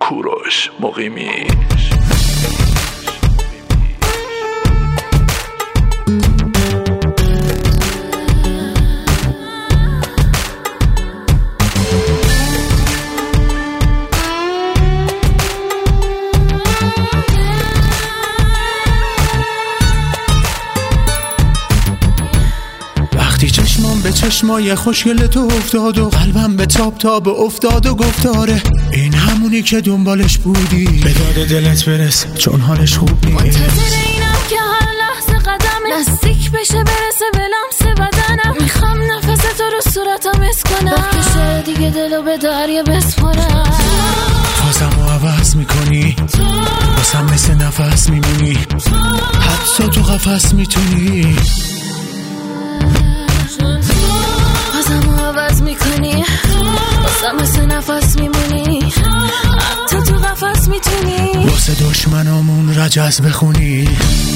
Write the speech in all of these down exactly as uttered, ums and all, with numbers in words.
کوروش مقیمی. وقتی چشمام به چشمای خوشگل تو افتاد و قلبم به تاب تاب افتاد و گفتاره این همونی که دنبالش بودی، به داد دلت برس چون حالش خوب نیست. منتظر اینم که هر لحظه قدم نزدیک بشه برسه به لمس بدنم. میخوام نفس تو رو صورتم حس کنم، وقتشه دیگه دلو به دریا بسپرم. فازمو عوض میکنی، باسم مثل نفس میمونی، حتی تو قفس میتونی. فازمو عوض میکنی، باسم مثل نفس میمونی، حتی تو قفس میتونی. واسه دشمنامون رجز بخونی.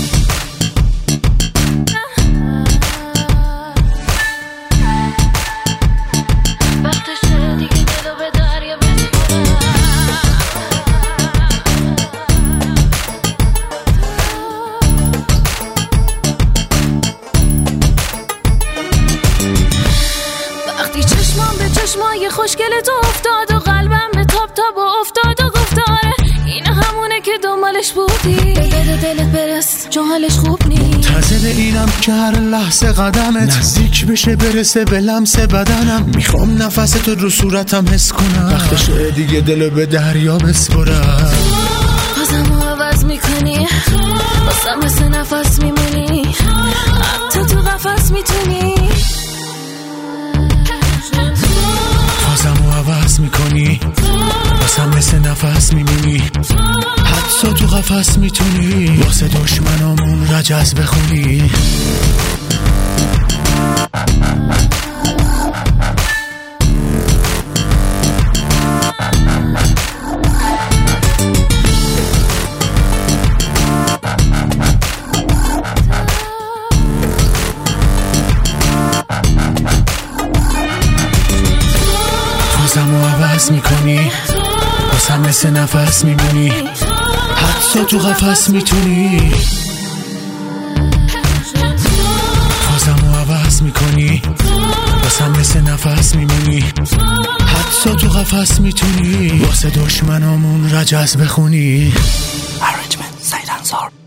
چشمای خوشگل تو افتاد و قلبم به تاب تاب و افتاد و گفتاره این همونه که دنبالش بودی، به دل دلت برس چون حالش خوب نیست. منتظر اینم که هر لحظه قدمت نزدیک بشه برسه به لمس بدنم. میخوام نفس تو رو صورتم حس کنم، وقتشه دیگه دلو به دریا بسپرم. فازمو عوض میکنی، باسم مثل نفس میمونی، حتی تو قفس میتونی. فازمو عوض میکنی، باسم مثل نفس میمونی، حتی تو قفس میتونی. واسه دشمنامون رجز بخونی. فازمو عوض میکنی، باسم مثل نفس میمونی، حتی تو قفس میتونی. فازمو عوض میکنی، باسم مثل نفس میمونی، حتی تو قفس میتونی. واسه دشمنامون رجز بخونی. Arrangement سعید انصار.